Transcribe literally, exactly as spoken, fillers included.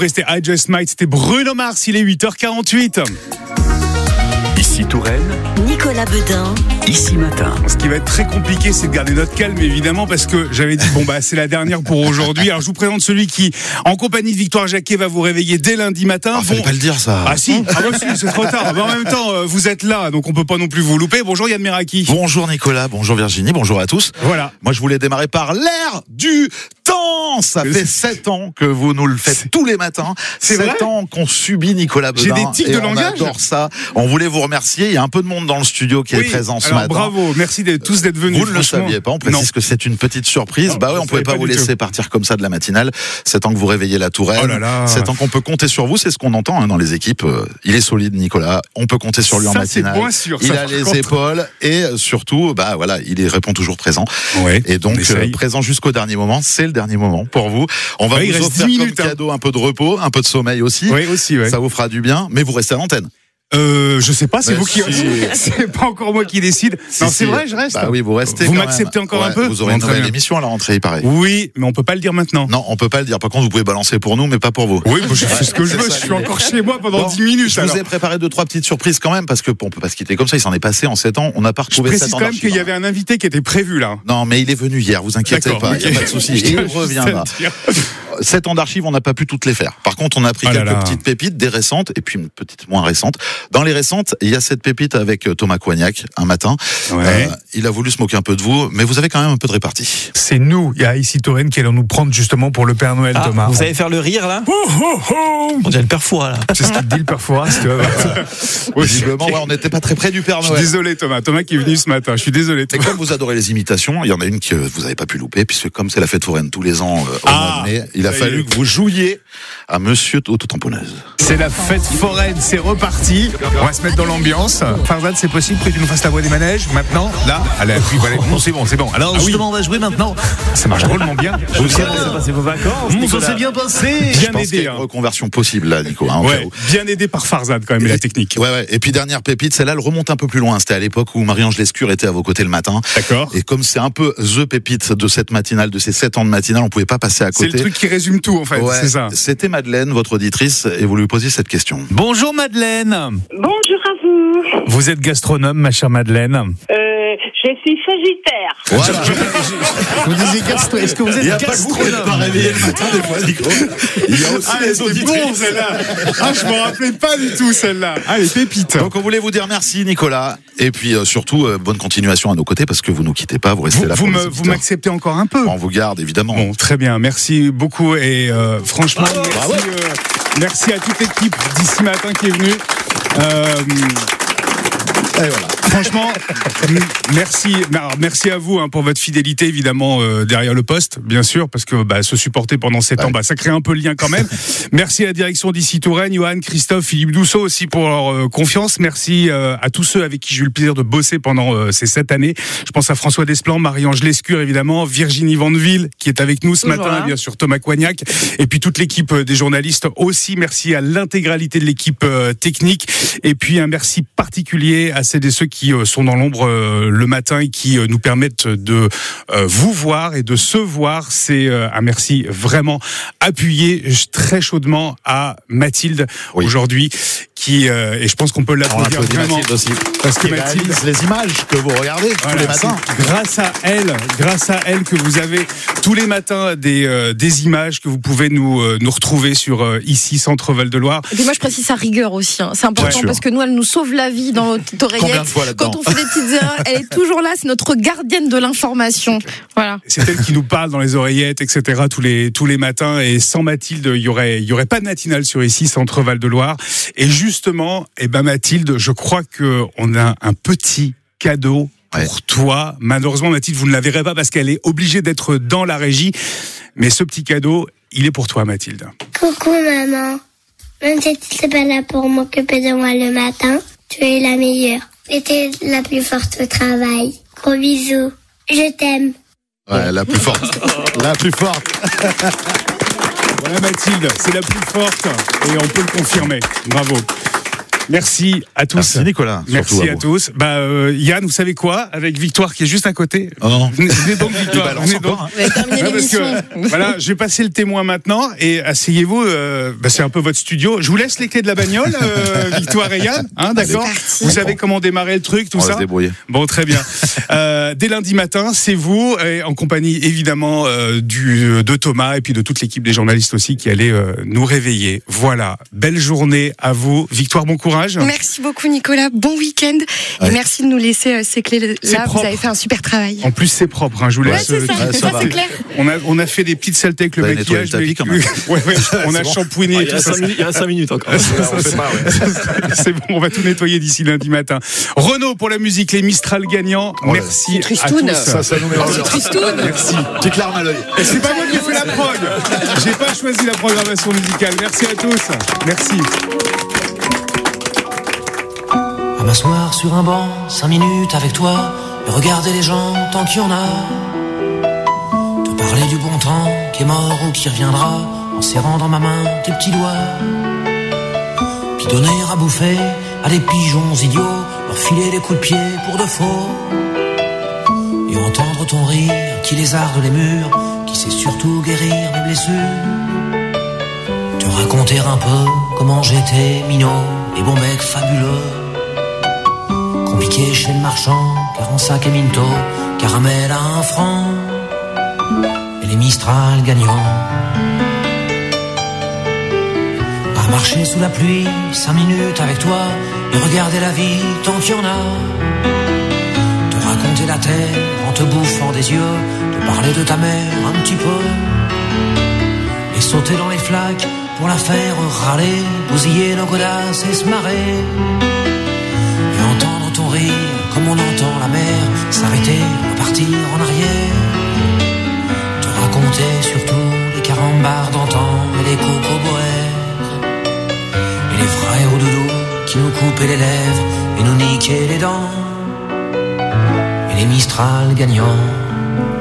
compris, c'était I Just Might, c'était Bruno Mars, il est huit heures quarante-huit. Ici Touraine, Nicolas Beudin, Ici Matin. Ce qui va être très compliqué, c'est de garder notre calme, évidemment, parce que j'avais dit, bon, bah, c'est la dernière pour aujourd'hui. Alors, je vous présente celui qui, en compagnie de Victoire Jacquet, va vous réveiller dès lundi matin. Ah, bon... fallait pas le dire, ça. Ah, si, ah, bah, si, c'est trop tard. Mais en même temps, euh, vous êtes là, donc on peut pas non plus vous louper. Bonjour, Yann Meraki. Bonjour Nicolas, bonjour Virginie, bonjour à tous. Voilà. Moi, je voulais démarrer par l'air du temps. Ça Mais fait c'est... sept ans que vous nous le faites c'est... tous les matins. C'est sept vrai ans qu'on subit Nicolas Beudin. J'ai des tics et de on langage. adore ça. On voulait vous remercier. Il y a un peu de monde dans le studio qui oui, est présent ce alors, matin. Bravo, merci d'être, tous d'être venus. Vous ne le saviez pas, on précise non. que c'est une petite surprise. Non, bah ouais, je on pouvait savais pas, pas vous du laisser tout. partir comme ça de la matinale. sept ans que vous réveillez la Touraine. Oh là là. sept ans qu'on peut compter sur vous, c'est ce qu'on entend hein, dans les équipes. Euh, il est solide, Nicolas. On peut compter sur lui ça, en matinale. C'est moins sûr, il ça, a les contre. épaules et surtout, bah voilà, il y répond toujours présent. Ouais, et donc euh, présent jusqu'au dernier moment. C'est le dernier moment pour vous. On va ouais, vous offrir minutes, comme hein. cadeau un peu de repos, un peu de sommeil aussi. Oui, aussi, ouais. Ça vous fera du bien, mais vous restez à l'antenne. Euh, je sais pas, c'est Mais vous qui. si. C'est pas encore moi qui décide. Si, non, si. c'est vrai, je reste. Bah oui, vous restez. Vous quand m'acceptez même. encore Ouais, un peu. Vous aurez Bon, une très nouvelle bien. émission à la rentrée, il paraît. Oui, mais on peut pas le dire maintenant. Non, on peut pas le dire. Par contre, vous pouvez balancer pour nous, mais pas pour vous. Oui, bah, je fais ce que je C'est veux. ça, Je suis l'idée. encore chez moi pendant Bon, dix minutes. Je alors. vous ai préparé deux, trois petites surprises quand même, parce que bon, on peut pas se quitter comme ça. Il s'en est passé en sept ans. On n'a pas Je retrouvé précise sept ans quand même d'archives. qu'il y avait un invité qui était prévu là. Non, mais il est venu hier, vous inquiétez D'accord, pas, il ok. n'y a pas de souci. Je Il tiens juste à reviendra. le dire. sept ans d'archives, on n'a pas pu toutes les faire. Par contre, on a pris Oh là quelques là. petites pépites, des récentes, et puis une petite moins récente. Dans les récentes, il y a cette pépite avec Thomas Coignac, un matin. Ouais. Euh, il a voulu se moquer un peu de vous, mais vous avez quand même un peu de répartie. C'est nous, il y a ici Touraine qui allons nous prendre justement pour le Père Noël, Ah, Thomas. vous allez faire le rire là? Oh, oh, oh On dirait le père Fouras là. C'est ce qu'il te dit le Père Fouras, tu vas voir. Oui, Visiblement, ouais, on n'était pas très près du Père Je suis Noël. désolé Thomas, Thomas qui est venu ce matin. Je suis désolé. Et Thomas. comme vous adorez les imitations, il y en a une que vous n'avez pas pu louper, puisque comme c'est la fête foraine tous les ans euh, au Ah, mois de mai, il a ça y fallu est. que vous jouiez à Monsieur Autotamponneuse. C'est la fête foraine, c'est reparti. On va se mettre dans l'ambiance. Farzad, c'est possible que tu nous fasses la voix des manèges maintenant? Là, allez, puis allez. Non, c'est bon, c'est bon. Alors, justement, on va jouer maintenant. Ça marche drôlement bien. Vous savez, c'est passé vos vacances. Mmh, ça Nicolas. s'est bien passé. Je Bien pense qu'il y aidé. a une Hein. reconversion possible là, Nico. Hein, au cas Ouais, où. bien aidé par Farzad quand même et la technique. Ouais, ouais. Et puis dernière pépite, celle-là, elle remonte un peu plus loin. C'était à l'époque où Marie-Ange Lescure était à vos côtés le matin. D'accord. Et comme c'est un peu the pépite de cette matinale, de ces sept ans de matinale, on pouvait pas passer à C'est côté. le truc qui résume tout en fait. Ouais, C'est ça. C'était Madeleine, votre auditrice, et vous lui posiez cette question. Bonjour Madeleine. Bonjour à vous. Vous êtes gastronome, ma chère Madeleine. Euh, je suis Sagittaire. Voilà. Vous disiez gastro. Est-ce que vous Il n'y êtes a pas que vous qui n'êtes gastronome? pas réveillé le matin des fois, Nico. Il y a aussi Ah, les c'est auditrices. bon celle-là. Ah, je me rappelais pas du tout celle-là. Ah, les pépites. Donc on voulait vous dire merci Nicolas et puis euh, surtout euh, bonne continuation à nos côtés parce que vous nous quittez pas, vous restez Vous, là vous pour me- les vous auditeurs. m'acceptez encore un peu. On vous garde évidemment. Bon, très bien. Merci beaucoup et euh, franchement, merci, bravo. euh, merci à toute l'équipe d'ici matin qui est venue. Euh, Et voilà. Franchement, m- merci, alors, merci à vous hein, pour votre fidélité évidemment euh, derrière le poste, bien sûr, parce que bah, se supporter pendant sept Ouais. ans, bah, ça crée un peu le lien quand même. Merci à la direction d'ici Touraine, Johan, Christophe, Philippe Dousseau aussi pour leur euh, confiance. Merci euh, à tous ceux avec qui j'ai eu le plaisir de bosser pendant euh, ces sept années. Je pense à François Desplan, Marie-Ange Lescure évidemment, Virginie Vandeville qui est avec nous ce Toujours matin, là. bien sûr Thomas Coignac, et puis toute l'équipe euh, des journalistes aussi. Merci à l'intégralité de l'équipe euh, technique, et puis un merci particulier à celles et ceux qui euh, sont dans l'ombre euh, le matin et qui euh, nous permettent de euh, vous voir et de se voir. C'est euh, un merci vraiment appuyé j- très chaudement à Mathilde Oui. aujourd'hui, qui euh, et je pense qu'on peut On l'applaudir applaudit vraiment Mathilde aussi. parce que Qui Mathilde. réalise les images que vous regardez tous Voilà, les matins. c'est grâce à elle, grâce à elle que vous avez tous les matins des euh, des images que vous pouvez nous euh, nous retrouver sur euh, ici Centre Val de Loire. Et puis moi je précise sa rigueur aussi, hein. C'est Bien important sûr. parce que nous elle nous sauve la vie dans notre Combien oreillette. de fois là-dedans Quand on fait des petites erreurs, elle est toujours là, c'est notre gardienne de l'information. Voilà. C'est elle qui nous parle dans les oreillettes, et cetera tous les tous les matins. Et sans Mathilde, il y aurait il y aurait pas de matinale sur ici Centre Val de Loire. Et justement, eh ben Mathilde, je crois que on a un petit cadeau pour Ouais. toi. Malheureusement, Mathilde, vous ne la verrez pas parce qu'elle est obligée d'être dans la régie. Mais ce petit cadeau, il est pour toi, Mathilde. Coucou maman, même si tu n'es pas là pour m'occuper de moi le matin, tu es la meilleure. Et tu es la plus forte au travail. Gros bisous, je t'aime. Ouais, la plus forte. La plus forte. Voilà Mathilde, c'est la plus forte et on peut le confirmer. Bravo. Merci à tous. Merci Nicolas. Merci surtout à, vous. tous. Bah euh, Yann, vous savez quoi? Avec Victoire qui est juste à côté. Oh non. Venez, venez donc Victoire. balance Venez donc. encore, hein. On va terminer Ouais, parce l'émission. que, voilà, je vais passer le témoin maintenant et asseyez-vous. Euh, bah, c'est un peu votre studio. Je vous laisse les clés de la bagnole, euh, Victoire et Yann. Hein, d'accord. Vous savez comment démarrer le truc, tout On va ça. se débrouiller. Bon, très bien. Euh, dès lundi matin, c'est vous, et en compagnie évidemment euh, du de Thomas et puis de toute l'équipe des journalistes aussi qui allait euh, nous réveiller. Voilà, belle journée à vous. Victoire, bon courage. Merci beaucoup Nicolas, bon week-end Ouais. et merci de nous laisser euh, ces clés C'est là, vous propre. avez fait un super travail. En plus, c'est propre. Hein, je vous Ouais, laisse. c'est ça, Ouais, ça ça va. c'est clair. On a on a fait des petites saletés avec le Vous avez nettoyé maquillage, le tapis, mais quand même. ouais, ouais, on a bon. shampooiné. Ah, et il, tout reste ça. cinq minutes, il reste cinq minutes encore. C'est bon, on va tout nettoyer d'ici lundi matin. Renaud pour la musique, les Mistral gagnants. Oh là. Merci à Tristoun. tous. Ça, ça nous met C'est Tristoun. Merci. Petite larme à l'œil. Et c'est pas moi qui ai fait la prog. J'ai pas choisi la programmation musicale. Merci à tous. Merci. À m'asseoir sur un banc, cinq minutes avec toi, et regarder les gens tant qu'il y en a. Te parler du bon temps qui est mort ou qui reviendra, en serrant dans ma main tes petits doigts. Puis donner à bouffer à des pigeons idiots, leur filer des coups de pied pour de faux. Et entendre ton rire qui lézarde les murs, qui sait surtout guérir mes blessures. Te raconter un peu comment j'étais minot, les bons mecs fabuleux. Compliqué chez le marchand, car en sac et minto, caramel à un franc, et les Mistral gagnants. À marcher sous la pluie, cinq minutes avec toi, et regarder la vie tant qu'il y en a. Te raconter la terre en te bouffant des yeux, te parler de ta mère un petit peu, et sauter dans les flaques pour la faire râler, bousiller nos godasses et se marrer. Et entendre ton rire comme on entend la mer s'arrêter, repartir en arrière. Te raconter surtout les carambars d'antan et les cocoboères. Et les frères au doudou qui nous coupaient les lèvres et nous niquaient les dents. Et les Mistral gagnants.